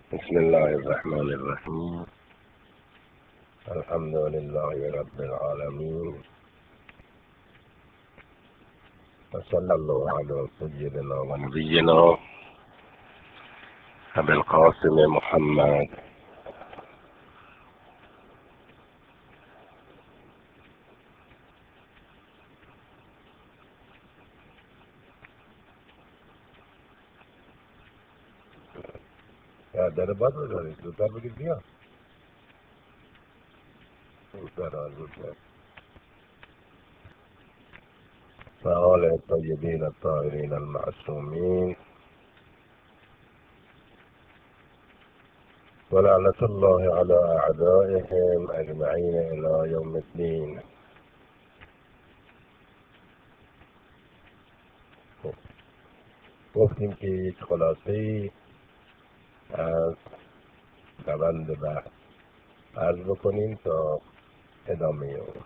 بسم الله الرحمن الرحيم. الحمد لله رب العالمين، وصلى الله على سيدنا ونبينا أبي القاسم محمد. در بعد بذارید زودتر بگید بیا. زودتر فآل الطيبين الطاهرين المعصومين، ولعنة الله على أعدائهم أجمعين إلى يوم الدين. گفتیم که یک خلاصه از روند بحث عرض بکنیم تا ادامه اون.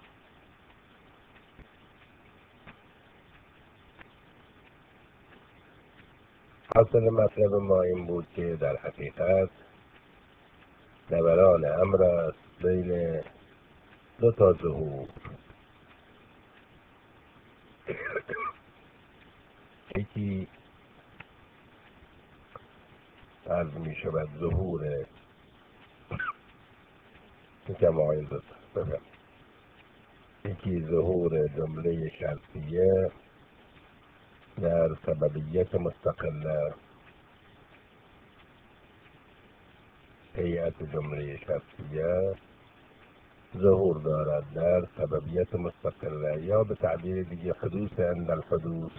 حاصل مطلب ما این بود که در حقیقت دوران امر است بین دو تا ظهور. یکی عرض می شود ظهور یکی ظهور جمله شرطیه در سببیت مستقله. هیئت جمله شرطیه ظهور دارد در سببیت مستقله، یا به تعبیر دیگه حدوث عند الحدوث،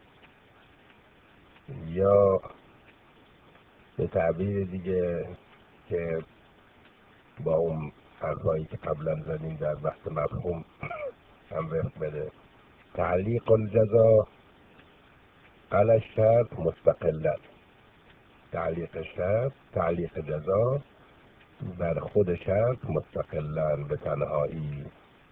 یا به تعبیر دیگه که با اون حرفایی که قبلا زدیم در بحث مفهوم هم وقت بده، تعلیق الجزا علی الشرط مستقلا. تعلیق جزا بر خود شرط مستقلا، به تنهایی،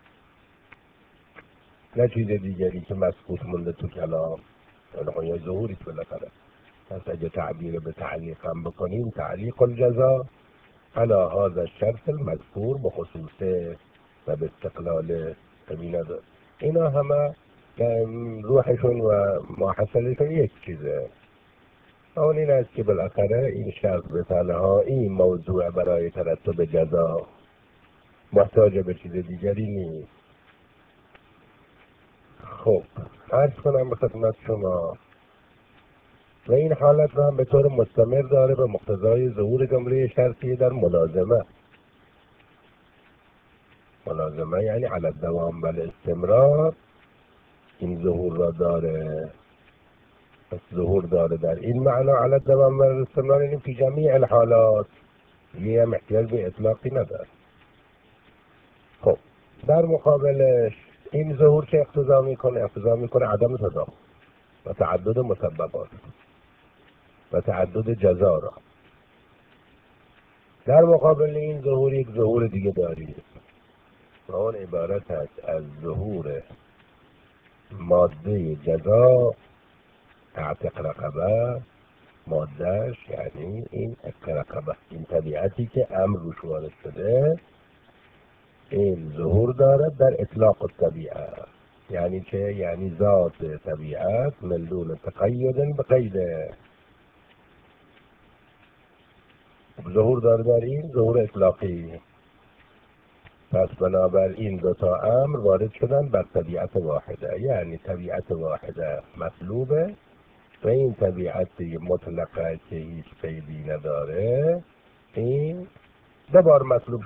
نه چیز دیگری که مسکوت مونده تو کلام، یا ظهوری بالاخره. پس اگه تعبیر به تعلیق هم بکنیم، تعلیق الجزا علی هذا الشرط المذکور بخصوصه و به استقلال. اینا همه روحشون و ماحصلشون یک چیزه. اون این است که بالاخره این شرط به تنهایی موضوع برای ترتب جزا، محتاج به چیز دیگری نیست. خب عرض کنم به خدمت شما، و این حالت رو هم به طور مستمر داره به مقتضای ظهور جمله شرطی در ملازمه. ملازمه یعنی علی الدوام و الاستمرار، این ظهور را داره. پس ظهور داره در این معنا علی الدوام و الاستمرار، یعنی فی جمیع الحالات، یه هم احتیاج به اطلاقی نداره. خب در مقابلش این ظهور که اقتضا میکنه عدم تضاد و تعدد مسببات و تعدد جزا را. در مقابل این ظهور یک ظهور دیگه داریم و اون عبارت است از ظهور ماده جزا، اعتق رقبه. مادهش یعنی این اعتق رقبه، این طبیعتی که امر روش وارد شده، این ظهور دارد در اطلاق الطبیعه. یعنی چه؟ یعنی ذات طبیعت من دون تقید به قیده. ظهور داره در این ظهور اطلاقی. پس بنابراین دو تا امر وارد شدن بر طبیعت واحده، یعنی طبیعت واحده مطلوبه و این طبیعت مطلقه که هیچ قیدی نداره، این دو بار مطلوب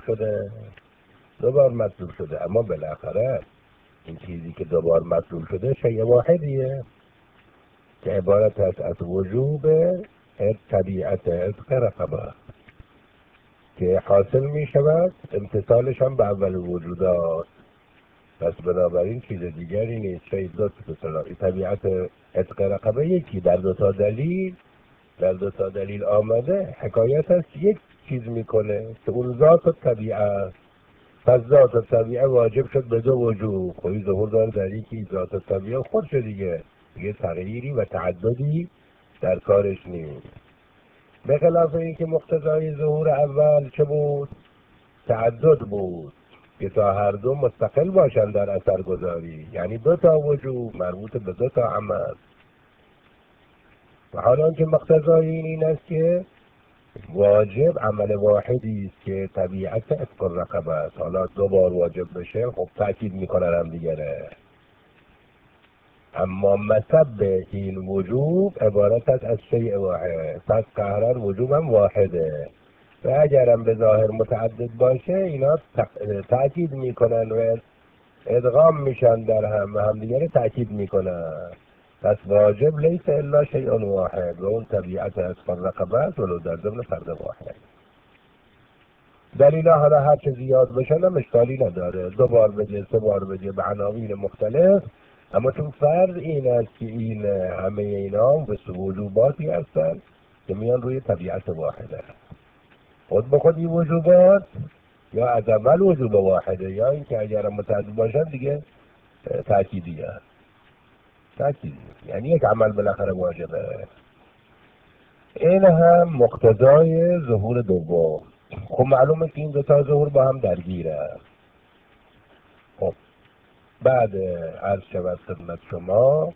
شده. اما بالاخره این چیزی که دو بار مطلوب شده شیء واحدیه که عبارت است از وجوب طبیعت عتق رقبه که حاصل می شود امتثالش هم به اول وجودات. پس بنابراین چیز دیگری نیست. شاید طبیعت عتق رقبه یکی در دو تا دلیل آمده حکایت است یک چیز میکنه که اون ذات و طبیعه. پس ذات و طبیعه واجب شد به دو وجوه. خوی ظهور داره در یکی ذات و طبیعه خودش دیگه تغییری و تعددی در کارش نیست. به خلاف اینکه مقتضای ظهور اول چه بود؟ تعدد بود که تا هر دو مستقل باشند در اثرگذاری، یعنی دو تا وجوب مربوط به دو تا عمل. و حالا که مقتضای این است که واجب عمل واحدی است که طبیعت اتق الرقبه است. حالا دو بار واجب بشه خب تاکید میکنن هم دیگره، اما مسبب این وجوب عبارت است از شیء واحد، پس قهرن وجوب هم واحده و اگرم به ظاهر متعدد باشه اینا تاکید میکنن و ادغام میشن در هم و همدیگه تاکید میکنن. پس واجب لیس الا شیء واحد و اون طبیعت اتق الرقبه است ولو در ضمن فرد واحد. دلیل حالا هر چه زیاد بشن هم اشکالی نداره، دو بار بگه سه بار بگه به عناوین مختلف، اما چون فرض این است که این همه اینا به وجوباتی هستن که میان روی طبیعت واحده، خود به خود این وجوبات یا از اول وجوب واحده یا اینکه اگر متعدد باشن دیگه تأکیدی هست. تأکیدی یعنی یک عمل بالاخره واجبه. این هم مقتضای ظهور دوم. خب معلومه که این دو تا ظهور با هم درگیره. خب بعد عرض شود خدمت شما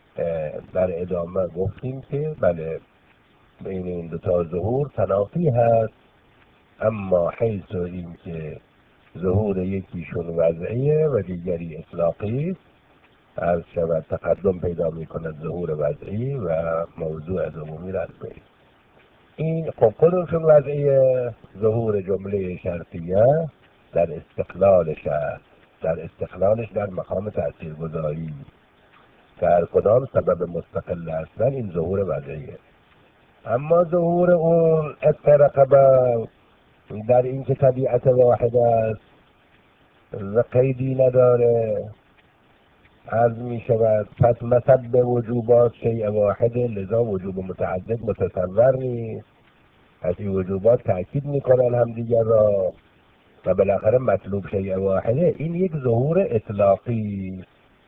در ادامه گفتیم که بله بین این دو تا ظهور تنافی هست، اما حیث این که ظهور یکیشون وضعیه و دیگری اطلاقی عرض شود تقدم پیدا می کند ظهور وضعی و موضوع دومی را بریم. این خب کدومشون وضعیه؟ ظهور جمله شرطیه در استقلالش هست، در استقلالش در مقام تاثیرگذاری در کدام سبب مستقل هستن، این ظهور وضعیه. اما ظهور اون اتق رقبه در این که طبیعت واحد است و قیدی نداره عرض می شود، پس مسبب وجوبات شیء واحده، لذا وجوب متعدد متصور نیست. پس این وجوبات تأکید میکنن هم دیگر را و بالاخره مطلوب شیء واحده. این یک ظهور اطلاقی.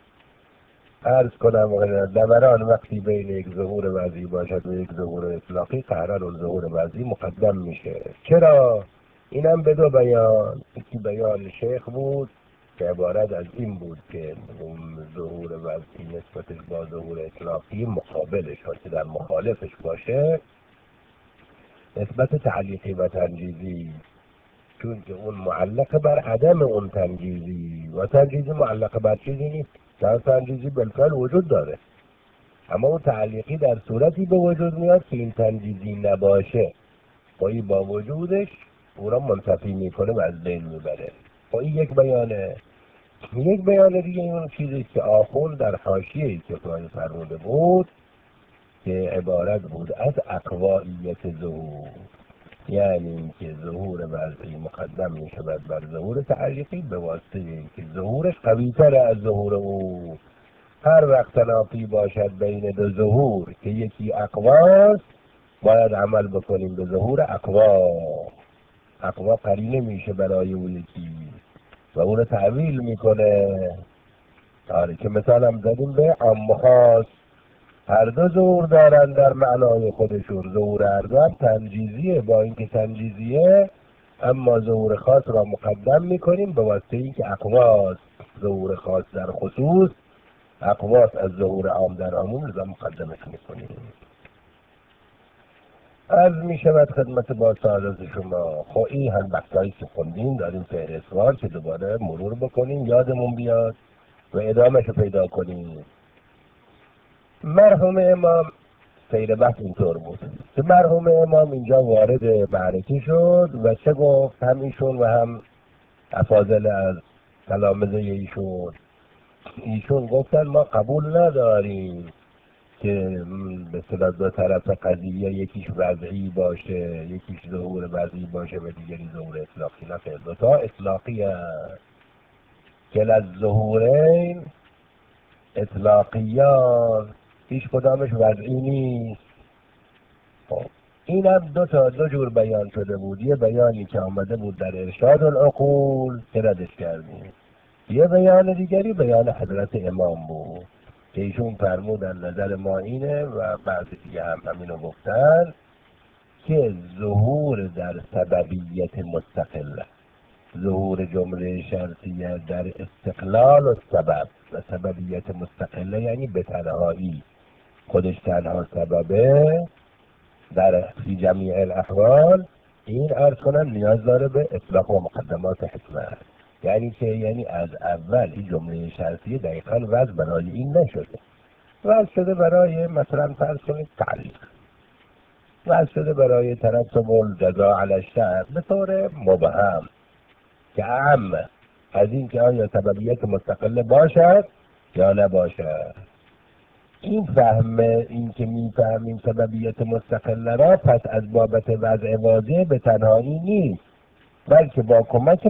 عرض کنم دوران وقتی بین یک ظهور وضعی باشد و یک ظهور اطلاقی قرار اون ظهور وضعی مقدم میشه. چرا؟ اینم به دو بیان. یکی بیان شیخ بود که عبارت از این بود که اون ظهور وضعی نسبتش با ظهور اطلاقی مقابلش که در مخالفش باشه نسبت تعلیقی و تنجیزی، چون که اون معلق بر عدم اون تنجیزی و تنجیزی معلق بر چیزی نیست. در تنجیزی بالفعل وجود داره، اما اون تعلیقی در صورتی به وجود میاد که این تنجیزی نباشه با این با وجودش او را منتفی میکنه و از بین میبره. با این یک بیانه. یک بیان دیگه اون چیزی که آخون در حاشیه کفایه فرموده بود که عبارت بود از اقوائیت ظهور، یعنی اینکه ظهور وضعی مقدم می شود بر ظهور تعلیقی به واسطه اینکه ظهورش قوی‌تر از ظهور او. هر وقت تنافی باشد بین دو ظهور که یکی اقواست باید عمل بکنیم به ظهور اقوا. اقوا قرینه میشه برای اون یکی و اون رو تعویل میکنه. آره که مثال هم زدیم به عام خاص، هر دو ظهور دارن در معنای خودشون. ظهور ارباب تنجیزیه، با اینکه تنجیزیه اما ظهور خاص را مقدم میکنیم به واسطه اینکه اقواست. ظهور خاص در خصوص اقواس از ظهور عام در عموم لذا مقدمش میکنیم. از میشود خدمت با سعادت شما. خب این هم بحثایی که خوندیم داریم فهرستوار که دوباره مرور بکنیم یادمون بیاد و ادامهش رو پیدا کنیم. مرحوم امام سیر بحث اینطور بود که مرحوم امام اینجا وارد معرکه شد و چه گفت؟ هم ایشون و هم افاضل از تلامذه ایشون گفتن ما قبول نداریم که به صورت دو طرف قضیه یکیش وضعی باشه، یکیش ظهور وضعی باشه و دیگری ظهور اطلاقی. نه، دو تا اطلاقی هست که از ظهورین اطلاقیان هیچ کدامش وضعی نیست. خب این هم دو جور بیان شده بود. یه بیانی که آمده بود در ارشاد العقول که ردش کردیم، یه بیان دیگری بیان حضرت امام بود که ایشون فرمودن نظر ما اینه و بعضی دیگه هم همینو گفتن که ظهور در سببیت مستقله، ظهور جمله شرطیه در استقلال و سبب. و سببیت مستقله یعنی به تنهایی، خودش تنها سببه در فی جمیع الاحوال. این عرض کنم نیاز داره به اطلاق و مقدمات حکمت. یعنی که یعنی از اول این جمله شرطیه دقیقا وضع برای این نشده، وضع شده برای مثلا فرض کنید تعلیق، وضع شده برای ترتب الجزا علی الشرط به طور مبهم که اعم از این که آیا سببیت مستقله باشد یا نباشد. این فهم، این که میفهمیم سببیت مستقله را، پس از بابت وضع واضح به تنهایی نیست، بلکه با کمک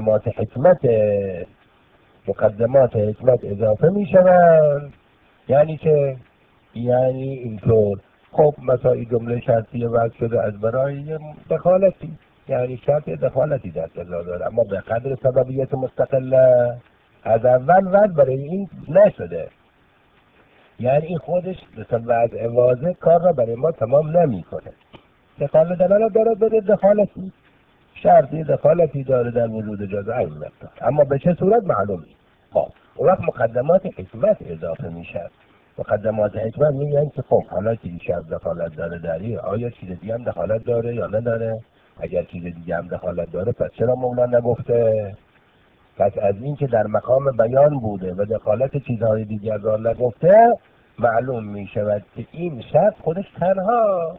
مقدمات حکمت اضافه می شوند. یعنی که یعنی اینطور، خب مثلا این جمله شرطیه وضع شده از برای دخالتی، یعنی شرط دخالتی در جزا داره، اما به قدر سببیت مستقله از اول وضع برای این نشده. یعنی این خودش مثل وضع واضح کار را برای ما تمام نمی کنه. دخالت دلالت داره به دخالتی، شرطی دخالتی داره در وجود جزا این مقدار، اما به چه صورت معلوم نیست. خب اون وقت مقدمات حکمت اضافه میشه. مقدمات حکمت میگن که خب حالا که این شرط دخالت داره در این، آیا چیز دیگه هم دخالت داره یا نداره؟ اگر چیز دیگه هم دخالت داره پس چرا مولا نگفته؟ پس از این که در مقام بیان بوده و دخالت چیزهای دیگر را نگفته، معلوم می شود که این شرط خودش تنها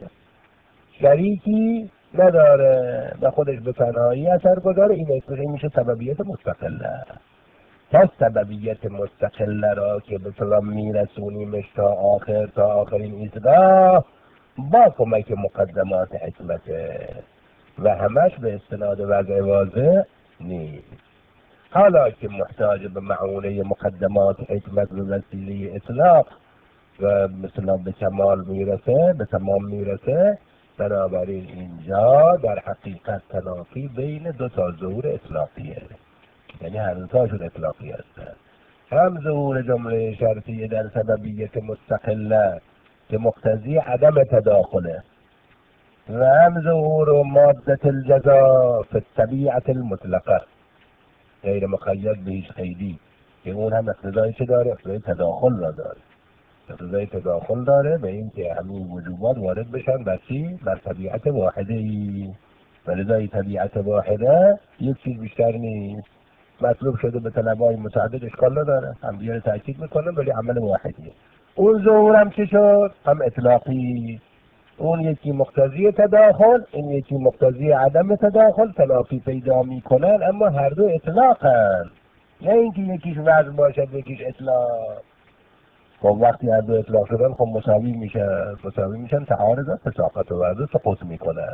شریکی نداره و خودش به تنهایی اثر گذاره. این اسمش میشه سببیت مستقله. تا سببیت مستقله را که به طلا میرسونیمش تا آخرین ایستگاه با کمک مقدمات حکمته و همش به استناد وضع واضح نیست. حالا که محتاج به معونه مقدمات حکمت و وسیله اطلاق و مثلا به کمال میرسه، به تمام میرسه، بنابراین اینجا در حقیقت تنافی بین دو تا ظهور اطلاقیه، یعنی هر دوتاشون اطلاقی هستن. هم ظهور جمله شرطیه در سببیت مستقله که مقتضی عدم تداخله، و هم ظهور مادة الجزا فی الطبیعة المطلقه غیر مقید به هیچ قیدی، که اون هم اقتضای چه داره؟ اقتضای تداخل را داره. اقتضای تداخل داره به این که همین وجوبات وارد بشن بر چی؟ بر طبیعت واحده ای. ولذا طبیعت واحده یک چیز بیشتر نیست، مطلوب شده به طلبای متعدد اشکال نداره، هم دیگه تاکید میکنه ولی عمل واحدیه. اون ظهور هم چه شد؟ هم اطلاقی. اون یکی مقتضی تداخل، این یکی مقتضی عدم تداخل، تلافی پیدا میکنن اما هر دو اطلاقن، نه اینکه یکیش وضع باشد یکیش اطلاق. خب وقتی هر دو اطلاق شدن خب مساوی میشن، تعارض تساقط و وضع سقوط میکنن.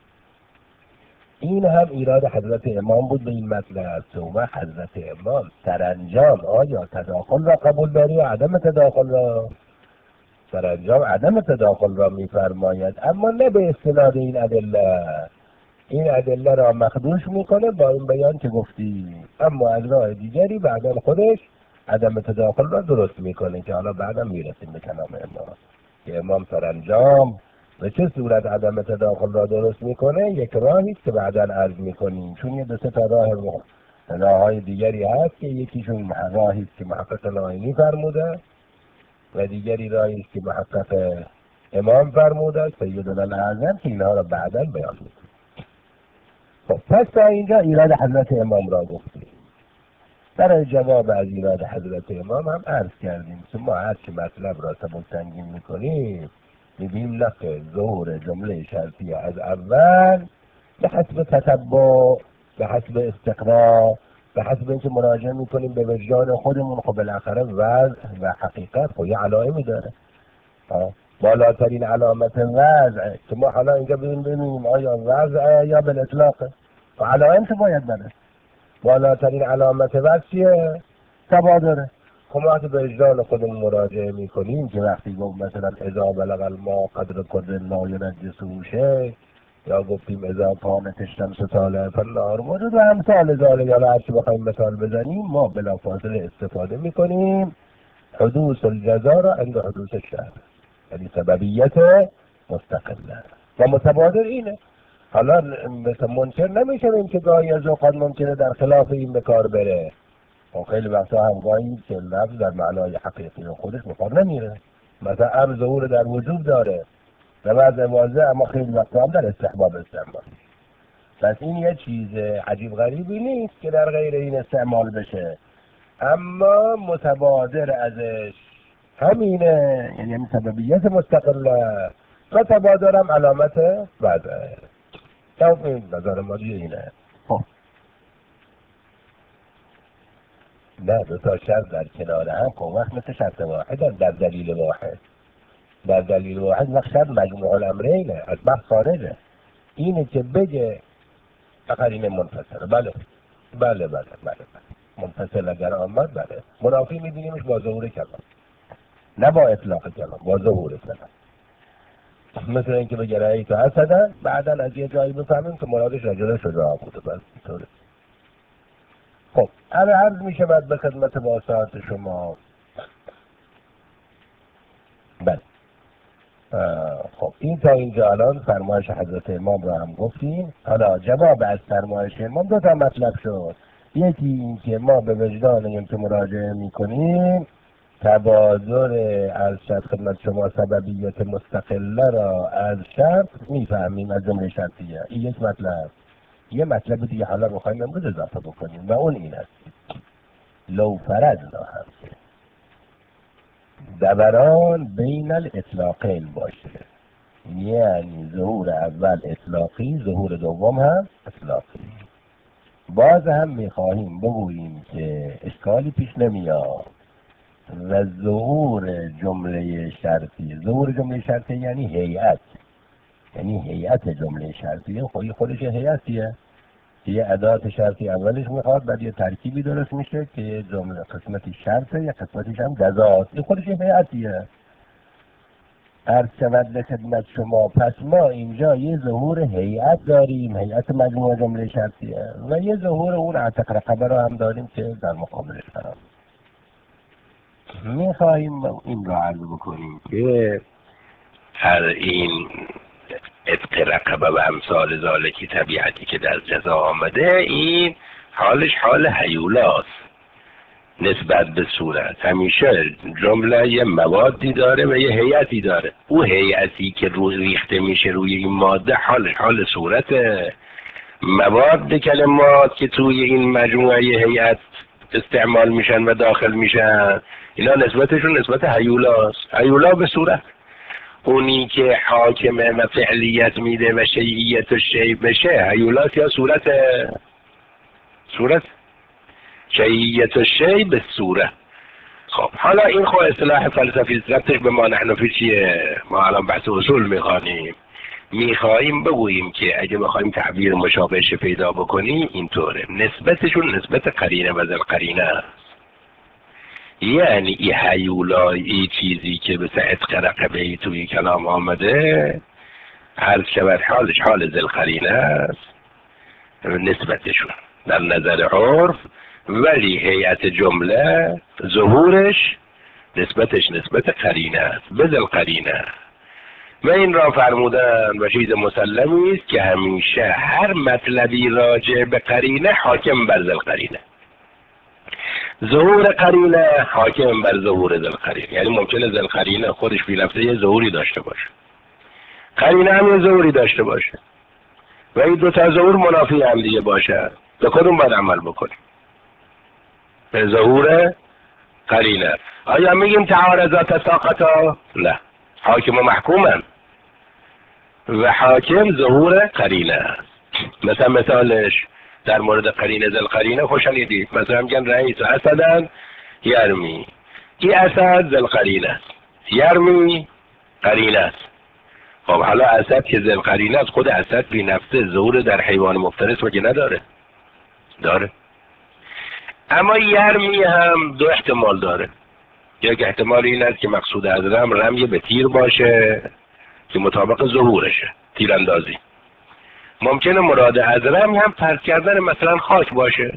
این هم ایراد حضرت امام بود به این مطلب. و حضرت امام سرانجام آیا تداخل را قبول داری یا عدم تداخل را؟ سرانجام عدم تداخل را میفرماید، اما نه به استناد این ادله. این ادله را مخدوش میکنه با این بیان که گفتی، اما از راه دیگری بعدا خودش عدم تداخل را درست میکنه که حالا بعدا میرسیم به کلام امام. که امام سرانجام به چه صورت عدم تداخل را درست میکنه؟ یک راهی که بعدا عرض میکنیم، چون یه دو سه تا راههای دیگری هست که یکیشون راهی است که محقق نائینی فرموده و دیگری راهی است که محقق امام فرموده سیدنا الاعظم، که اینها را بعدا بیان میکنه. خب پس تا اینجا ایراد حضرت امام را گفتیم. برای جواب از ایراد حضرت امام هم عرض کردیم که ما هر چه مطلب را سبک تنگین میکنیم میبینیم نقل ظهور جمله شرطی از اول به حسب تتبع، به حسب استقرا، به حسب اینکه مراجعه میکنیم به وجدان خودمون، خب بالاخره وضع و حقیقت خب یه علائمی داره. بالاترین علامت وضع که ما حالا اینجا ببینیم آیا وضع یا بالاطلاق، و علائم که باید بده. بالاترین علامت وضع چیه؟ تبادره. خب ما وقتی به وجدان خودمون مراجعه میکنیم که وقتی گفت مثلا اذا بلغ الماء قدر کل لا ینجسه شیء، یا گفتیم اذا کانت الشمس طالعة فالنهار موجود و امثال ذالک، یا هر چی بخوایم مثال بزنیم ما بلافاصله استفاده میکنیم حدوث الجزا را عند حدوث الشرط، یعنی سببیت مستقله. و متبادر اینه. حالا مثل منکر نمیشویم که گاهی از اوقات ممکنه در خلاف این به کار بره. و خیلی وقتا هم گاهی که لفظ در معنای حقیقی خودش به کار نمیره. مثلا امر ظهور در وجود داره و بعد واضح، اما خیلی وقتا هم در استحباب استعمال. پس این یه چیز عجیب غریبی نیست که در غیر این استعمال بشه، اما متبادر ازش همینه، یعنی همین سببیت مستقله و تبادرم علامت وضعه. این نظر ما اینه. خب نه، دو تا شرط در کنار هم خب وقت مثل شرط واحد در دلیل واحد. در دلیل واحد وقت شرط مجموع الامرینه، از بحث خارجه. اینه که بگه قرینه منفصله. بله بله بله بله بله منفصل اگر آمد بله. منافی میبینیمش با ظهور کلام، نه با اطلاق کلام، با ظهور کلام. مثل اینکه بگه رأیت حسدا، بعدا از یه جایی بفهمیم که مرادش رجل شجاع بوده. بس اینطوره. خب عرض میشه بعد به خدمت واسطات شما. بله خب این تا اینجا الان فرمایش حضرت امام رو هم گفتیم. حالا جواب از فرمایش امام دو تا مطلب شد. یکی این که ما به وجدانیم که مراجعه میکنیم تبادر از شرط خدمت شما سببیت مستقله را از شرط میفهمیم، از جمله شرطیه. این یک مطلب. یه مطلب دیگه حالا بخوایم امروز اضافه بکنیم و اون این است: لو فرضنا هم دوران بین الاطلاقین باشه، یعنی ظهور اول اطلاقی، ظهور دوم هم اطلاقی، باز هم میخواهیم بگوییم که اشکالی پیش نمیاد و ظهور جمله شرطی، ظهور جمله شرطی یعنی هیئت، یعنی هیئت جمله شرطی خودش هیئتیه، یه ادات شرطی اولش میخواد، بعد یه ترکیبی درست میشه که یه جمله قسمتی شرطه، یه قسمتیش هم جزاست. این خودش هیئتیه. عرض شود به خدمت شما پس ما اینجا یه ظهور هیئت داریم، هیئت مجموعه جمله شرطیه، و یه ظهور اون اعتق رقبه رو هم داریم که در مقابلش قرار میخواهیم این رو عرض بکنیم که هر این عتق رقبه و امثال ذالکی طبیعتی که در جزا آمده، این حالش حال هیولاست نسبت به صورت. همیشه جمله یه موادی داره و یه هیئتی داره. او هیئتی که روی ریخته میشه روی این ماده حالش حال صورته. مواد کلمات که توی این مجموعه هیئت استعمال میشن و داخل میشن، اینا نسبتشون نسبت هیولاست. هیولا به صورت. اونی که حاکمه و فعلیت میده و شیعیت و شیع بشه، هیولاست یا صورت؟ صورت. شیعیت و شیع به صورت. خب حالا این خب اصطلاح فلسفی ربطش به ما نحنفی چیه؟ ما الان بحث اصول میخواهیم بگوییم که اگه بخوایم تعبیر مشابهش پیدا بکنیم اینطوره: نسبتشون نسبت قرینه و ذل قرینه است. یعنی این هیولایی چیزی که به عتق رقبه ای توی کلام آمده، هر شود حالش حال ذل قرینه است نسبتشون در نظر عرف، ولی هیئت جمله ظهورش نسبتش نسبت قرینه است، به ذل قرینه. و این را فرمودن و چیز مسلمی است که همیشه هر مطلبی راجع به قرینه حاکم بر ذل قرینه. ظهور قرینه حاکم بر ظهور ذل قرینه. یعنی ممکنه ذل قرینه خودش بی نفسه یه ظهوری داشته باشه، قرینه هم یه ظهوری داشته باشه، و این دو تا ظهور منافی هم دیگه باشه. به کدوم باید عمل بکنیم؟ به ظهور قرینه. آیا میگیم تعارضات تساقطا؟ نه، حاکم و محکومن و حاکم ظهور قرینه است. مثالش در مورد قرینه ذل قرینه خوشنیدید. مثلا میگن رئیس اسدن یرمی، این اسد ذل قرینه است، یرمی قرینه است. خب حالا اسد که ذل قرینه است، خود اسد بی نفسه ظهور در حیوان مفترس مگه نداره؟ داره. اما یرمی هم دو احتمال داره. یک احتمال این است که مقصود از رمی به تیر باشه که مطابق ظهورشه، تیراندازی. ممکنه مراد از رمی هم پرت کردن مثلا خاک باشه،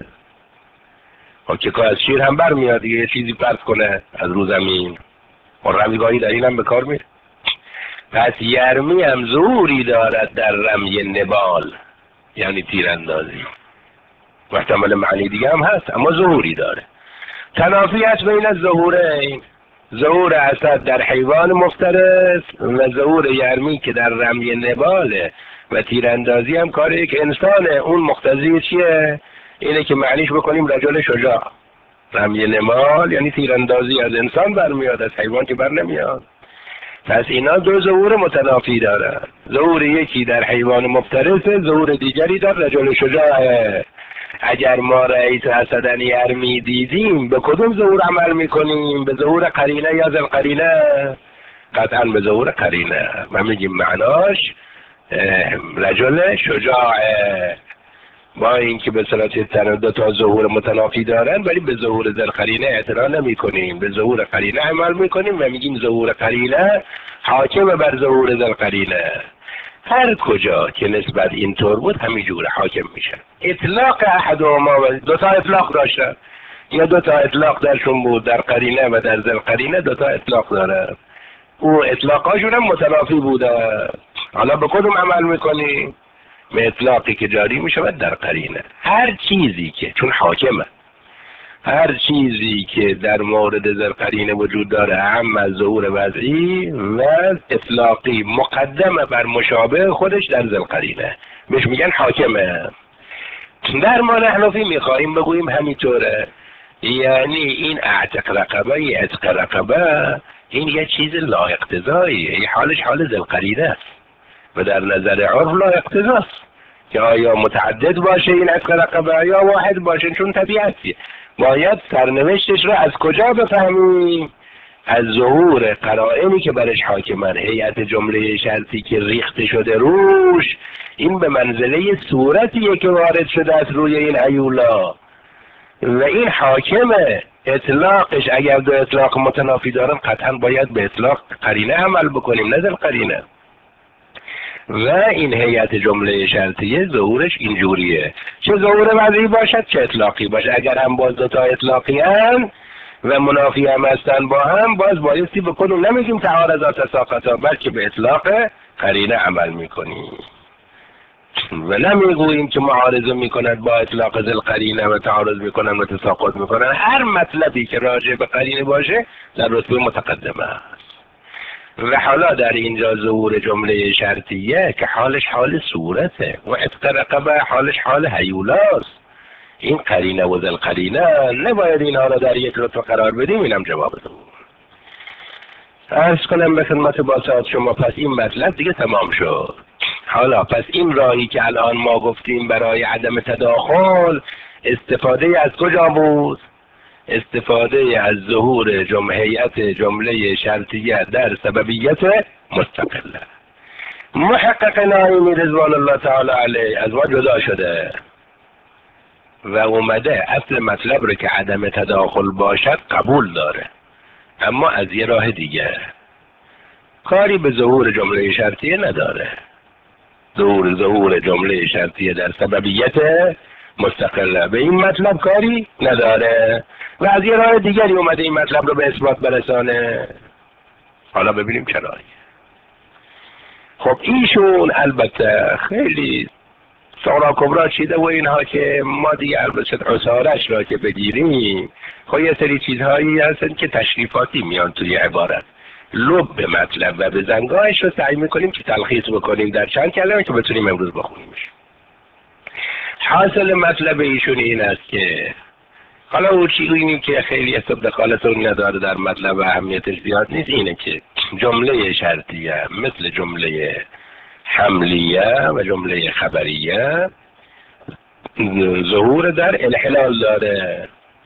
خاک که از شیر هم برمیاد دیگه، یه چیزی پرت کنه از رو زمین، و رمیگاهی در این هم به کار میره. پس یرمی هم ظهوری دارد در رمی نبال، یعنی تیراندازی، محتمل معنی دیگه هم هست اما ظهوری داره. تنافی هست بین ظهورین، ظهور اسد در حیوان مفترس و ظهور یرمی که در رمی نباله و تیراندازی هم کار یک انسانه. اون مقتضی چیه؟ اینه که معنیش بکنیم رجل شجاع. رمی نبال یعنی تیراندازی از انسان برمیاد، از حیوان که بر نمیاد. پس اینا دو ظهور متنافی دارن، ظهور یکی در حیوان مفترسه، ظهور دیگری در رجل شجاعه. اگر ما رأیت اسدن یرمی دیدیم به کدوم ظهور عمل میکنیم؟ به ظهور قرینه یا ذل قرینه؟ قطعا به ظهور قرینه و میگیم معناش رجل شجاعه. با اینکه به صورت دو تا ظهور متنافی دارن ولی به ظهور ذل قرینه اعتنا نمی کنیم، به ظهور قرینه عمل میکنیم و میگیم ظهور قرینه حاکم بر ظهور ذل قرینه. هر کجا که نسبت اینطور بود همینجور حاکم میشه. اطلاق احدهما، دو تا اطلاق داشتن یا دو تا اطلاق درشون بود، در قرینه و در ذل قرینه دو تا اطلاق داره. او اطلاقاشون هم متنافی بوده. حالا به کدوم عمل میکنی؟ به اطلاقی که جاری میشود در قرینه. هر چیزی که چون حاکمه، هر چیزی که در مورد ذل قرینه وجود داره هم از ظهور وضعی و اطلاقی مقدمه بر مشابه خودش در ذل قرینه، بهش میگن حاکمه. در ما حنفی میخواهیم بگوییم همینطوره، یعنی این اعتق رقبه، یه اعتق رقبه این یه چیز لا اقتضاییه، حالش حال ذل قرینه است و در نظر عرف لا اقتضاست که آیا متعدد باشه این اعتق رقبه یا واحد باشه، چون طبیعتیه. باید سرنوشتش رو از کجا بفهمیم؟ از ظهور قرائنی که برش حاکمان. هیئت جمله شرطی که ریخته شده روش، این به منزله صورتیه که وارد شده از روی این هیولا و این حاکمه. اطلاقش اگر دو اطلاق متنافی دارن قطعا باید به اطلاق قرینه عمل بکنیم نه ذل قرینه. و این هیئت جمله شرطیه ظهورش اینجوریه، چه ظهور وضعی باشد چه اطلاقی باشه. اگر هم باز دو تا اطلاقی هم و منافی هم هستن با هم، باز بایستی بکنیم نمیگیم تعارضات تساقطا، بلکه به اطلاق قرینه عمل میکنیم و نمیگوییم که معارضه میکنند با اطلاق ذل قرینه و تعارض میکنن و تساقط میکنن. هر مطلبی که راجع به قرینه باشه در رتبه متقدمه است. و حالا در اینجا ظهور جمله شرطیه که حالش حال صورته و اعتق رقبه حالش حال هیولاست، این قرینه و ذل قرینه نباید اینها را در یک رتبه قرار بدیم. اینم جوابتون. عرض کنم به خدمت باسط شما پس این مطلب دیگه تمام شد. حالا پس این راهی که الان ما گفتیم برای عدم تداخل، استفاده از کجا بود؟ استفاده از ظهور هیئت جمله شرطیه در سببیت مستقله. محقق نعیمی رضوان الله تعالی علیه از ما جدا شده و اومده اصل مطلب رو که عدم تداخل باشد قبول داره، اما از یه راه دیگه. کاری به ظهور جمله شرطیه نداره. ظهور جمله شرطیه در سببیت مستقله به این مطلب کاری نداره و از یه راه دیگری اومده این مطلب رو به اثبات برسانه. حالا ببینیم چرا. خب ایشون البته خیلی سورا کبرا چیده و اینها که ما دیگه البته عصارش را که بگیریم، خب یه سری چیزهایی هستن که تشریفاتی میان توی عبارت، لب به مطلب و به زنگاهش رو سعی میکنیم که تلخیص بکنیم در چند کلمه که بتونیم امروز بخونیمش. حاصل مطلب ایشون این است که حالا او چیزی که خیلی حساب دخالتون نداره در مطلب و اهمیتش زیاد نیست، اینه که جمله شرطیه مثل جمله حملیه و جمله خبریه ظهور در انحلال داره.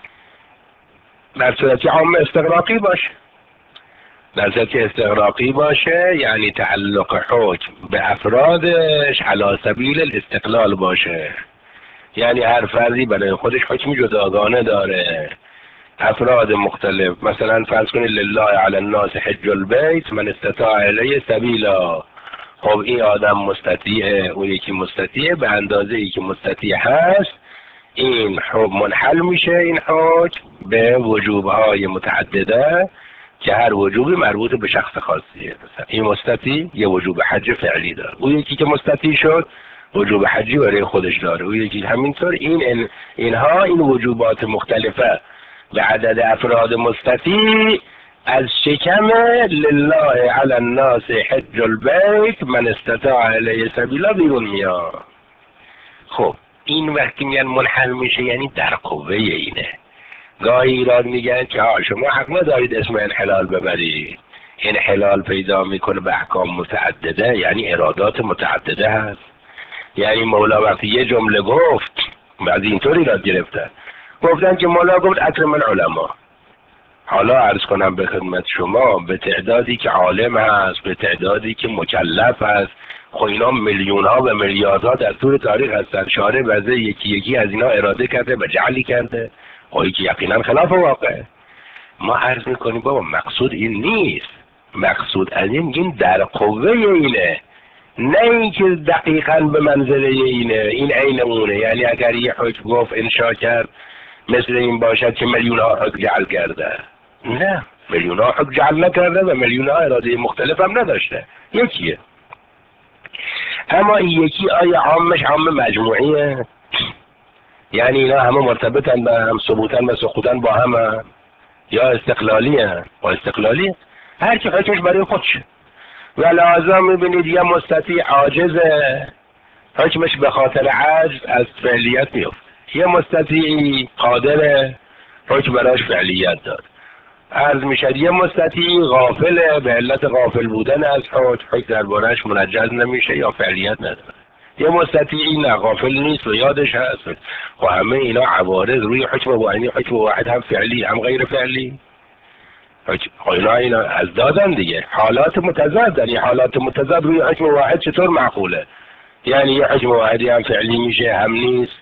در صورت عام استغراقی باشه، در صورت استغراقی باشه یعنی تعلق حکم به افرادش علی سبیل الاستقلال باشه، یعنی هر فردی برای خودش حکمی جداگانه داره. افراد مختلف، مثلا فرض کنید لله علی الناس حج البیت من استطاع الیه سبیلا، خب این آدم مستطیعه، اون یکی مستطیعه، به اندازه ای که مستطیع هست این حکم منحل میشه، این حکم به وجوبهای متعدده که هر وجوبی مربوط به شخص خاصیه. مثلا این مستطیع یه وجوب حج فعلی داره، اون یکی که مستطیع شد وجوب حجی برای خودش داره، اون یکی همینطور. اینها این وجوبات مختلفه به عدد افراد مستطیع از شکم لله علی الناس حج البیت من استطاع الیه سبیلا بیرون میاد. خب این وقتی میگن منحل میشه یعنی در قوه اینه. گاهی ایران میگن که شما حق ندارید اسم انحلال ببرید، انحلال پیدا میکنه به احکام متعدده، یعنی ارادات متعدده هست. یعنی مولا وقتی یه جمله گفت بعد اینطور ایراد گرفتن، گفتن که مولا گفت اکرم العلماء. حالا عرض کنم به خدمت شما به تعدادی که عالم هست، به تعدادی که مکلف هست، خب اینا میلیون ها و میلیاردها در طول تاریخ هستن. شارع وضع یکی یکی از اینا اراده کرده و جعلی کرده، خب که یقینا خلاف واقعه. ما عرض میکنیم بابا مقصود این نیست، مقصود از این در قوه اینه، نه اینکه دقیقاً به منزله اینه. این عین اونه، یعنی اگر یه حکم گفت انشا کرد مثل این باشد که میلیون ها حکم جعل کرده. نه، میلیون ها حکم جعل نکرده و میلیون ها اراده مختلف هم نداشته، یکیه. اما این یکی آیا عامش عام مجموعیه؟ یعنی اینا همه مرتبطن به هم، ثبوتن و سقوطن با هم، یا استقلالیه؟ با استقلالیه هر کی حکمش برای خودشه. و لازم میبینید یه مستطیع عاجزه، حکمش به خاطر عجز از فعلیت میفته. یه مستطیع قادره، حکم براش فعلیت داد. عرض میشد یه مستطیع غافله، به علت غافل بودن از حکم دربارش منجز نمیشه یا فعلیت نداره. یه مستطیعی نه غافل نیست و یادش هست. و همه اینا عوارض روی حکم واحدی، حکم واحد هم فعلی هم غیر فعلی. اینا از دادن دیگه، حالات متضاد داری، حالات متضاد روی حکم واحد چطور معقوله؟ یعنی یه حکم واحدی هم فعلی میشه هم نیست.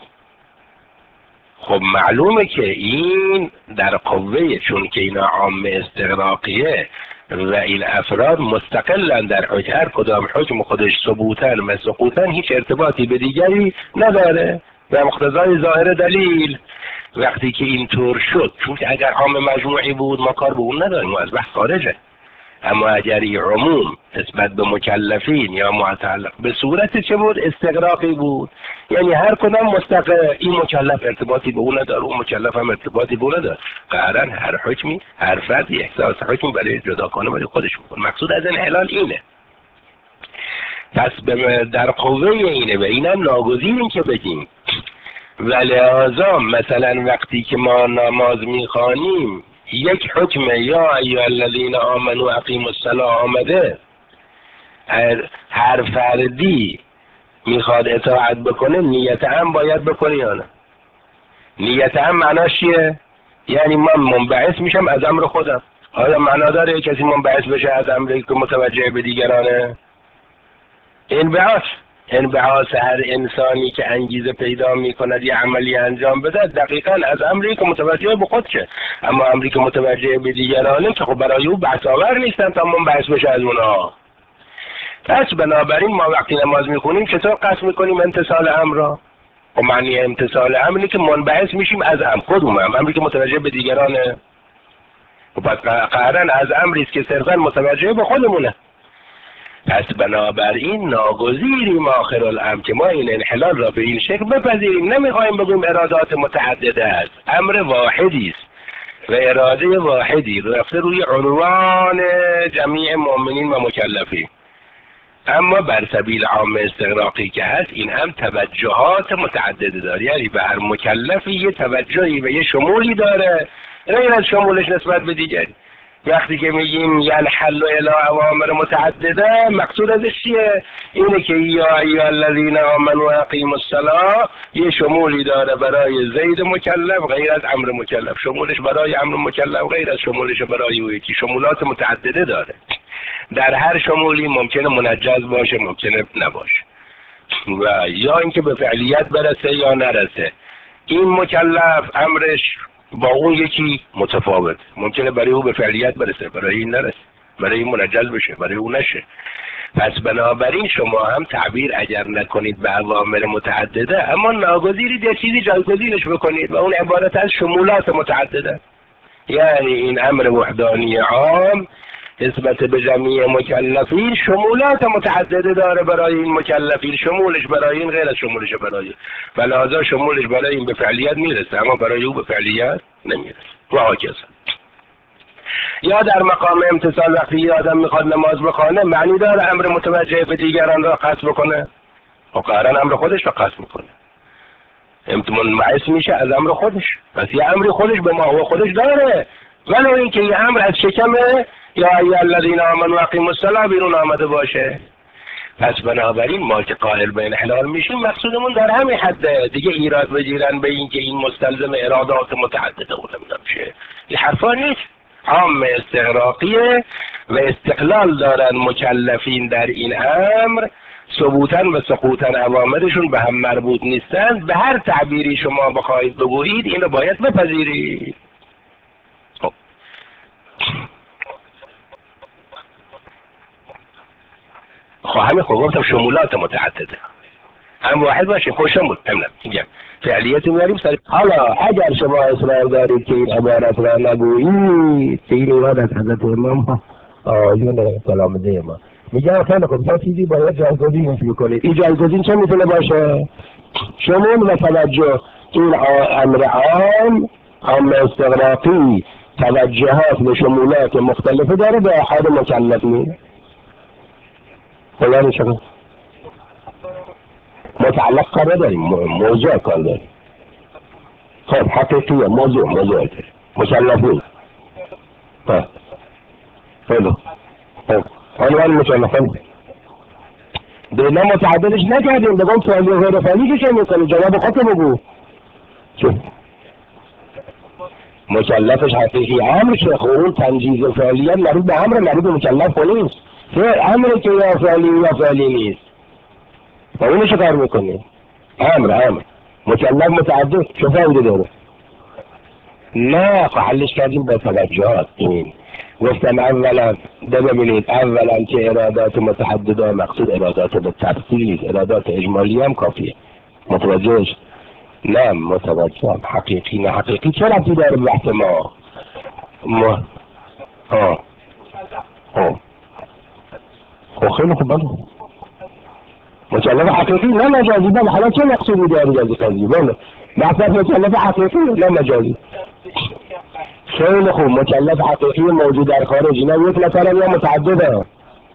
خب معلومه که این در قوه، چون که اینا عام استغراقیه و این افراد مستقلن در حکم، هر کدام حکم خودش ثبوتن و سقوطن هیچ ارتباطی به دیگری نداره و مقتضای ظاهر دلیل. وقتی که اینطور شد، چون که اگر عام مجموعی بود ما کار به اون نداریم، از بحث خارجه. اما اگر این عموم نسبت به مکلفین یا متعلق به صورت چه بود؟ استغراقی بود، یعنی هر کدام مستقل، این مکلف ارتباطی به اون نداره، اون مکلف هم ارتباطی به اون نداره. قهرن هر حکمی، هر فردی احساس حکمی برای جداگانه برای خودش میکنه. مقصود از انحلال اینه. پس در قوه اینه و اینم ناگزیریم که بگیم. و لحاظا مثلا وقتی که ما نماز میخوانیم یک حکم یا ایها الذین آمنوا اقیموا الصلاة آمده، هر فردی میخواد اطاعت بکنه نیت هم باید بکنه یا نه؟ نیت هم معناش چیه؟ یعنی من منبعث میشم از امر خودم. آیا معنا داره کسی منبعث بشه از امری که متوجه به دیگرانه؟ انبعاث هر انسانی که انگیزه پیدا میکند یه عملی انجام بده دقیقاً از امری که متوجه به خودشه. اما امری که متوجه به دیگرانه که خب برای او بحث آور نیستن تا منبعث بشه از اونها. پس بنابراین ما وقتی نماز میخونیم چطور قصد میکنیم امتثال امر را؟ و معنی امتثال امری که منبعث میشیم از کدوم امری که متوجه به دیگرانه. و پس قهرن از امری است که صرفاً متوجه به خودمونه. پس بنابراین ناگزیریم آخر الامر که ما این انحلال را به این شکل بپذیریم. نمیخوایم بگیم ارادات متعدده است، امر واحدی است و اراده واحدی رفته روی عنوان جمیع مؤمنین و مکلفین. اما بر سبیل عام استغراقی که هست این هم توجهات متعدده داره، یعنی به هر مکلفی یه توجهی و یه شمولی داره غیر از شمولش نسبت به دیگری. وقتی که میگیم ینحل الی اوامر متعدده مقصود ازش چیه؟ اینه که یا ایها الذین آمنوا اقیموا الصلاة یه شمولی داره برای زید مکلف غیر از امر مکلف، شمولش برای امر مکلف غیر از شمولش برای او یکی، شمولات متعدده داره. در هر شمولی ممکنه منجز باشه، ممکنه نباشه، و یا اینکه به فعلیت برسه یا نرسه. این مکلف امرش با اون یکی متفاوت، ممکنه برای او به فعلیت برسه، برای این نرسه، برای این منجز بشه، برای او نشه. پس بنابراین شما هم تعبیر اگر نکنید به اوامر متعدده، اما ناگزیرید یه چیزی جایگزینش بکنید و اون عبارت از شمولات متعدده. یعنی این امر وحدانی عام نسبت به جمعی مکلفین شمولات متعدده داره برای این مکلفین، شمولش برای این غیر از شمولش برای این، و لحاظا شمولش برای این به فعلیت میرسه اما برای او به فعلیت نمیرسه و هاکذا. یا در مقام امتثال وقتی آدم میخواد نماز بخونه معنی داره امر متوجه به دیگران را قصد بکنه؟ و قهرن امر خودش را قصد میکنه، منبعث میشه از امر خودش، پس یه امری خودش به ماهو خودش داره، ولو اینکه یه امر از شکم یا ایها الذین آمنوا اقیموا الصلاة بیرون آمده باشه. پس بنابراین ما که قائل به انحلال میشیم مقصودمون در همین حده، دیگه ایراد بگیرن به این که این مستلزم ارادات متعدده و نمیشه، این حرفا نیست. عام استغراقیه و استقلال دارن مکلفین در این امر، ثبوتاً و سقوطاً اوامرشون به هم مربوط نیستند. به هر تعبیری شما بخواهید بگویید اینو باید بپذیرید. خب همه خب گفتم شمولات متعدده، هم واحد باشه خوش شمول میگم فعلیت میاریم سر. حالا اگر شما اصرار دارید که این عبارت را نگویید که این ایراد از حضرت امام آیون سلامده ما میگم خیلی خوب تا چیزی باید جایگزینش بکنید. این جایگزین چه میتونه باشه؟ شمول و توجه. این امر عام استغراقی توجهات به شمولات مختلفه داره به احد مکلفین. خیلی شکر متعلق کار داریم، موضوع کار داریم. خب حقیقیه موضوع داریم مکلفین. خیلی خب عنوان مکلفین دینا متعددش نکردیم، بگم فعلی و غیر فعلی که چه میکنی؟ جواب خودت بگو. مکلفش حقیقی امرشه، خب اون تنجیز فعلیت مربوط به امر، مربوط به مکلف نیست. امری که یا فعلی نیست و اونو چه کار میکنی؟ امر مکلف متعدد چه فایده داره؟ نه خب حلش کردیم با توجهات. این گفتم اولا ببینید که ارادات متعدده مقصود ارادات به تفصیل، ارادات اجمالی هم کافیه. متوجهش؟ نه متوجه حقیقی نه حقیقی چه ربطی داره به بحث ما؟ خیلی خوب بله مکلف حقیقی نه مجازی. بله حالا چه مقصودی داری از قضیه؟ بله بحث مکلف حقیقی نه مجازی. خیلی خوب مکلف حقیقی موجود در خارج نه یک نفر یا متعدده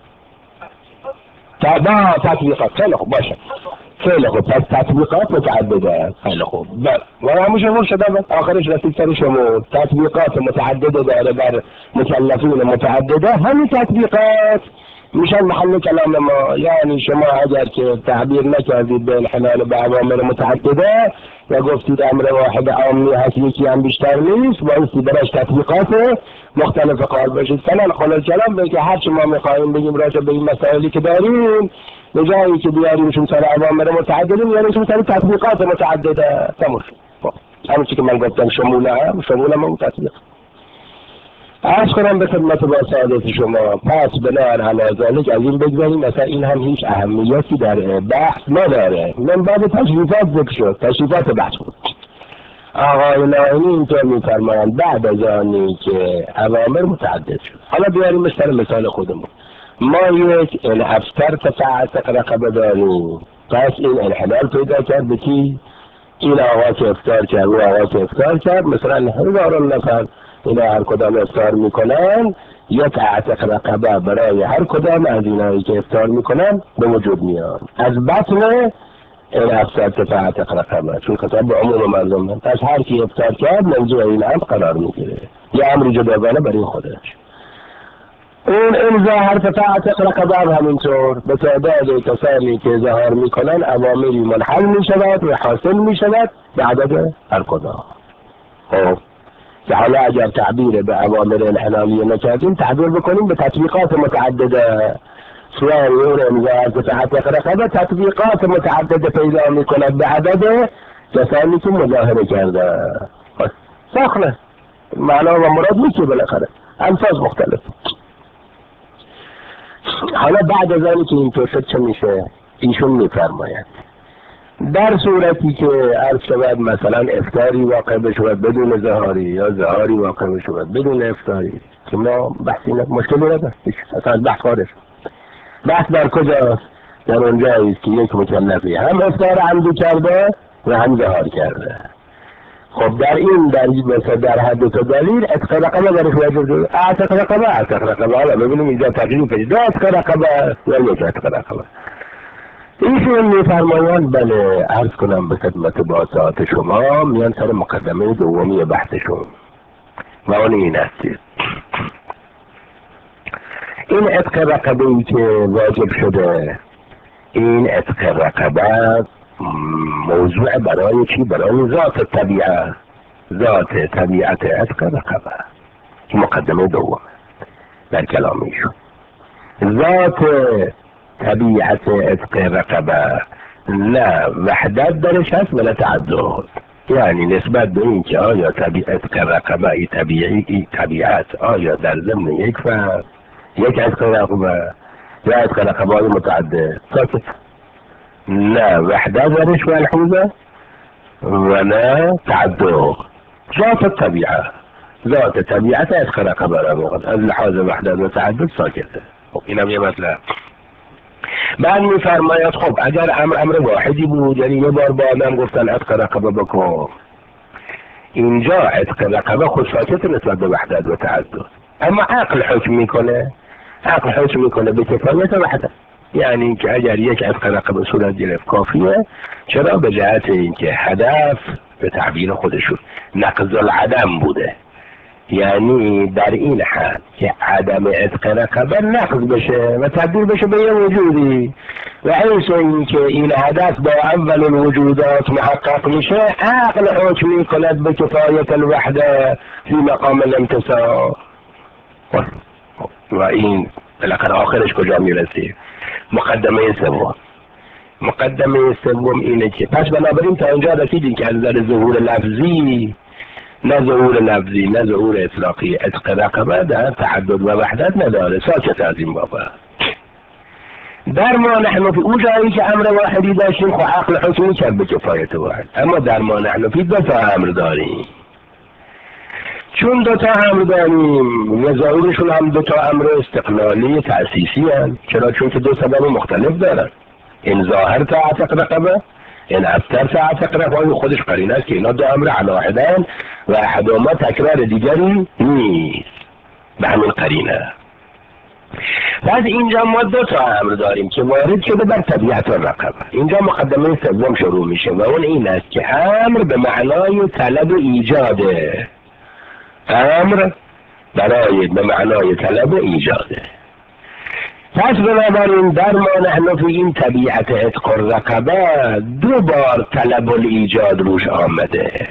تطبیقات. خیلی خوب باشه. خیلی خوب پس تطبیقات متعدده. خیلی خوب و همون شمول شده آخرش رسید سر شما تطبیقات متعدده داره بر مکلفین متعدده. همین تطبیقات میشن محل کلام ما. یعنی شما اگر که تعبیر نکردید به انحلال به اوامر متعدده و گفتید امر واحد عامی هست یکی هم بیشتر نیست و این براش تطبیقات مختلف قائل باشید. فلان خلال کلام به که هرچی ما میخواهیم بگیم راجع به این مسائلی که داریم به جایی که بیاریمشون سر اوامر متعدده میاریمشون سر تطبیقات متعدده. تموم شد. همون چی که من گفتم شمول هم اون تطبیق. عرض کنم به خدمت با سعادت شما پس بنابر علی ذلک از این بگذاریم مثلا این هم هیچ اهمیتی در بحث نداره. من بعد تشریفات ذکر شد، تشریفات بحث بود. آقای نائینی اینطور میفرمایند بعد از آنی که اوامر متعدد شد. حالا بیاریم سر مثال خودمون. ما یک ان افترت فاعتق رقبه داریم. پس این انحلال پیدا کرد به کی؟ این آقا که افطار کرد و آقا که افطار کرد مثلا هزاران نفر اینا هر کدام افطار میکنن یک اعتق رقبه برای هر کدام از اینایی که افطار میکنن به وجود میاد از بطن این افترت فاعتق رقبه، چون خطاب به عموم مردم. پس هر کی افطار کرد موضوع این امر قرار میگیره، یه امر جداگانه برای خودش. اون امضا حرف فاعتق رقبه هم همینطور به تعداد کسانی که ظهار میکنن اوامری منحل میشود و حاصل میشود به عدد هر کدام. خب حالا اگر تعبیر به اوامر انحلالیه نکردیم تعبیر بکنیم به تطبیقات متعدده. سوال اون امضا حرف فاعتق رقبه تطبیقات متعدده پیدا میکند به عدد کسانی که مظاهره کرده. ساخنه معنا و مراد نیست بالاخره الفاظ مختلف. حالا بعد از آنی که اینطور شد چه میشه؟ ایشون میفرماید در صورتی که عرض شود مثلا افطاری واقع بشود بدون زهاری یا زهاری واقع بشود بدون افطاری، که ما بحثی مشکلی ندارد، اصلا از بحث خارج. بحث در کجاست؟ در اونجایی است که یک مکلفی هم افطار عمدی کرده و هم زهار کرده. خب در این در هر دو تا دلیل عتق رقبه برش واجب شده. اعتق رقبه حالا ببینیم اینجا تغییر پیدا، دو عتق رقبه یا یک عتق رقبه. ایشون میفرمایند بله عرض کنم به خدمت باسطات شما میان سر مقدمه دومی بحثشون و اون این است این عتق رقبه ای که واجب شده، این عتق رقبه موضوع برای چی؟ برای ذات طبیعت، ذات طبیعت عتق رقبه که مقدمه دوم در کلام ایشون. ذات طبیعت عتق رقبه نه وحدت درش هست ولا تعدد، یعنی نسبت به این که آیا طبیعت رقبه ای طبیعت آیا در ضمن یک فرد یک عتق رقبه یا عتق رقبه های متعدد، ساکت، نه وحدت درش ملحوظه و نه تعدد. ذات طبیعت عتق رقبه را از لحاظ وحدت و تعدد ساکته. خب اینم یه مطلب. بعد میفرماید خب اگر امر واحدی بود، یعنی یه بار با آدم گفتن عتق رقبه بکن، اینجا عتق رقبه خود ساکت نسبت به وحدت و تعدد، اما عقل حکم میکنه به کفایت وحدت، یعنی اینکه اگر یک عتق رقبه صورت گرفت کافیه. چرا؟ به جهت اینکه هدف به تعبیر خودشون نقض العدم بوده، یعنی در این حد که عدم عتق رقبه نقض بشه و تبدیل بشه به یه وجودی، و این که این هدف با اول الوجودات محقق میشه، عقل حکم میکند به کفایت الوحده فی مقام الامتصال. و این بالاخره آخرش کجا میرسیم؟ مقدمه سوم اینه که پس بنابراین تا اینجا رسیدیم که از نظر ظهور لفظی نه ظهور اطلاقی عتق رقبه در تعدد و وحدت نداره، ساکت از این بابا. در ما نحن فی اون جایی که امر واحدی داشتیم خب عقل حکم کرد به کفایت واحد، اما در ما نحن فی دو تا امر داریم. چون دو تا امر داریم و ظاهرشون هم دو تا امر استقلالی تأسیسی هستند. چرا؟ چون که دو سبب مختلف دارن. این ظاهر تا عتق رقبه، این افتر تا عتق رقبه خودش قرینه است که اینا دو امر علاهدن و احدهما تکرار دیگری نیست، به همین قرینه. پس اینجا ما دو تا امر داریم که وارد شده بر طبیعت رقبه. اینجا مقدمه سوم شروع میشه و اون این است که امر به معنای طلب ایجاده، امر به معنای طلب ایجاده. پس بنابراین در ما نحن فی این طبیعت عتق الرقبه دو بار طلب الایجاد روش آمده،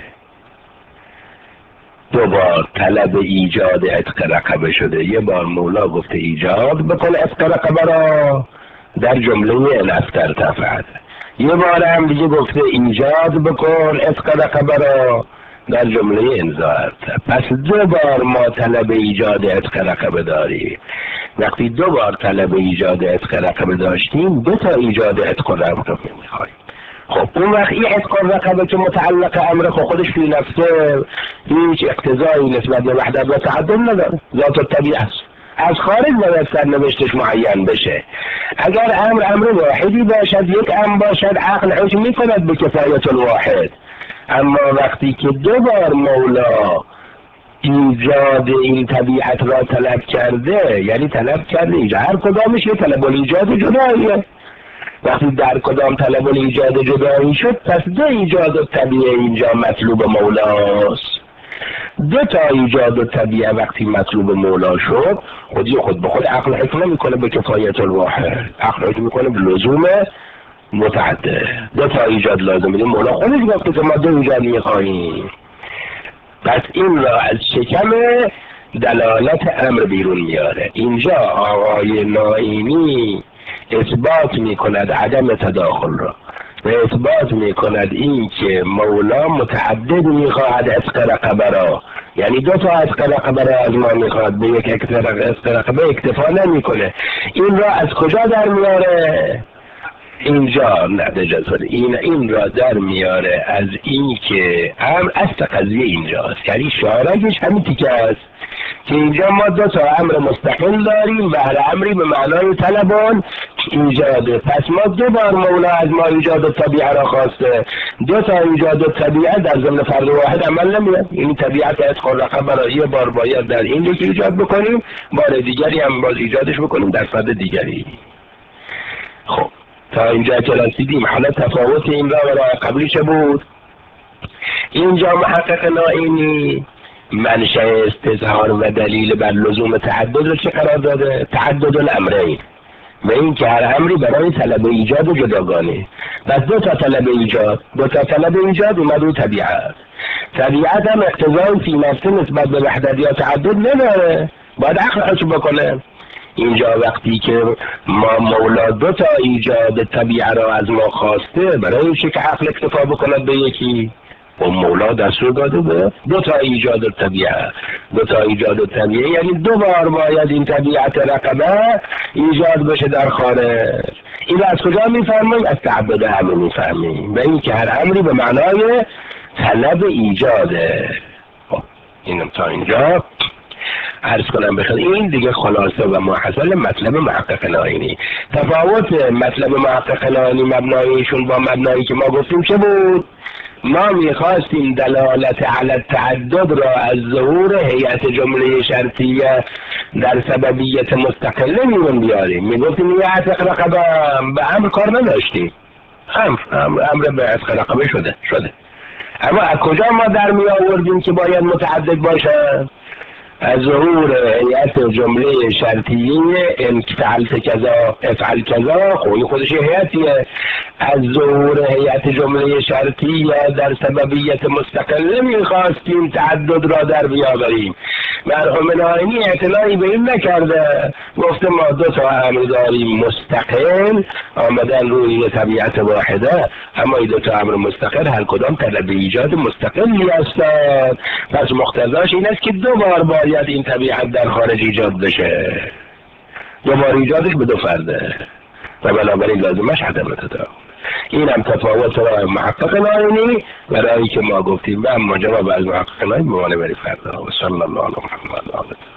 دو بار طلب ایجاد عتق رقبه شده. یه بار مولا گفته ایجاد بکن عتق رقبه را در جمله الافتر تفعل، یه بار هم دیگه گفته ایجاد بکن عتق رقبه را در جمله انذار. پس دو بار ما طلب ایجاد عتق رقبه داریم. وقتی دو بار طلب ایجاد عتق رقبه داشتیم دو تا ایجاد عتق رقبه میخوایم. خب اون وقت این عتق رقبه که متعلق امر خودش فی نفسه هیچ اقتضایی نسبت به وحدت و تعدد نداره، ذات الطبیعه است، از خارج باید سرنوشتش معین بشه. اگر امر واحدی باشد، یک امر باشد، عقل حکم میکند به کفایت الواحد. اما وقتی که دو بار مولا ایجاد این طبیعت را طلب کرده، یعنی طلب کرده ایجاد، هر کدامش یه طلب الایجاد جداییه. وقتی در کدام طلب الایجاد جدایی شد، پس دو ایجاد طبیعه اینجا مطلوب مولاست. دو تا ایجاد طبیعه وقتی مطلوب مولا شد، خود به خود عقل حکم میکنه به کفایت الواحد، عقل حکم میکنه به لزوم متعدد. دو تا ایجاد لازم میده، مولا خودش گفته که ما دو ایجاد میخواهیم. پس این را از شکم دلالت امر بیرون میاره. اینجا آقای نائینی اثبات میکند عدم تداخل را و اثبات میکند این که مولا متعدد میخواهد عتق رقبه را، یعنی دو تا عتق رقبه را از ما میخواهد، به یک عتق رقبه اکتفا نمیکنه. این را از کجا در میاره؟ اینجا نتیجه این را در میاره از این که امر اصل قضیه اینجاست، یعنی شارکش همین تیکه است که اینجا ما دو تا امر مستقل داریم و هر امری به معنای طلبان ایجاده. پس ما دو بار مولا از ما ایجاد طبیعه را خواسته، دو تا ایجاد طبیعه در ضمن فرد واحد عمل نمیاد. این طبیعت اتقا رقم برای یه بار باید در این یکی ایجاد بکنیم، بار دیگری هم باز ایجادش بکنیم در فرد دیگری. خب تا اینجا که رسیدیم. حالا تفاوت این را و راه قبلی چه بود؟ اینجا محقق نائینی منشأ استظهار و دلیل بر لزوم تعدد رو چه قرار داده؟ تعدد الامرین، و این که هر امری برای طلب ایجاد جداگانه. پس دو تا طلب ایجاد اومد رو طبیعت. طبیعت هم اقتضای فی نفسه نسبت به وحدت یا تعدد نداره، باید عقلش بکنه. اینجا وقتی که ما مولا دو تا ایجاد طبیعه را از ما خواسته، برای چه که عقل اکتفا بکند به یکی؟ و مولا دستور داده به دو تا ایجاد طبیعه. دو تا ایجاد طبیعه یعنی دو بار باید این طبیعت رقبه ایجاد بشه در خارج. این از کجا میفهمیم؟ از تعبد همه میفهمیم، و این که هر امری به معنای طلب ایجاده. خب اینم تا اینجا عرض کنم بخیر. این دیگه خلاصه و محصل مطلب محقق نائینی. تفاوت مطلب محقق نائینی مبناییشون با مبنایی که ما گفتیم چه بود؟ ما میخواستیم دلالت علی التعدد را از ظهور هیئت جمله شرطیه در سببیت مستقله میون بیاریم. میگفتیم یه عتق رقبه به امر کار نداشتیم، امر به عتق رقبه شده. اما از کجا ما در می آوردیم که باید متعدد باشن؟ از ظهور هیئت جمله شرطیه ان فعلت کذا افعل کذا. خودش هیئتیه. از ظهور هیئت جمله شرطیه در سببیت مستقله میخواستیم تعدد را در بیاوریم. مرحوم نائینی اعتنایی به این نکرده، گفته ما دو تا امر داریم مستقل آمدن روی طبیعت واحده، اما این دو تا امر مستقل هر کدام طلب ایجاد مستقلی هستند. پس مقتضاش این است که دو بار باید این طبیعت در خارج ایجاد بشه، دو بار ایجادش به دو فرده و بنابراین لازمش عدم تداول. این هم تفاوت راه محقق نائینی و راهی که ما گفتیم و اما جواب از محقق نائینی بمانه بری فردا. و صلی الله علی محمد.